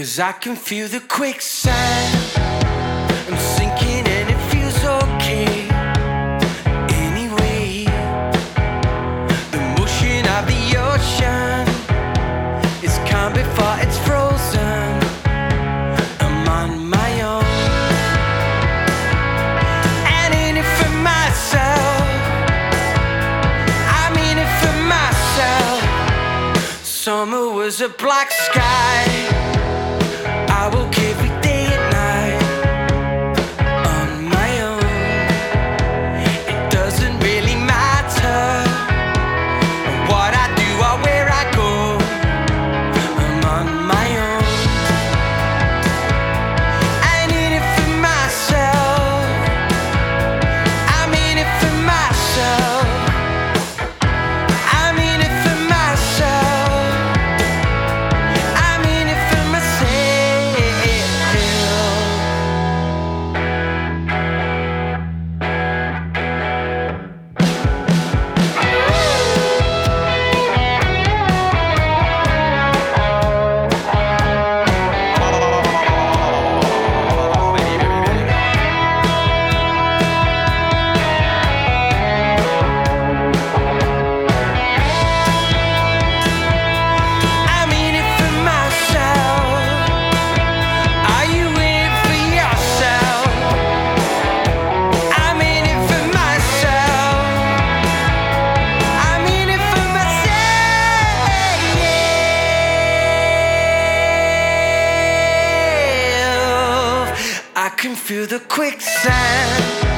'Cause I can feel the quicksand. I'm sinking and it feels okay. Anyway, the motion of the ocean is calm before it's frozen. I'm on my own, and in it for myself. I'm in it for myself. Summer was a black sky. I woke every day and night on my own. It doesn't really matter what I do or where I go. I'm on my own. I'm in it for myself. I'm in it for myself. I'm in it for myself. I'm in it for myself. I'm in it for myself. Are you in it for yourself? I'm in it for myself. I'm in it for myself. I can feel the quicksand.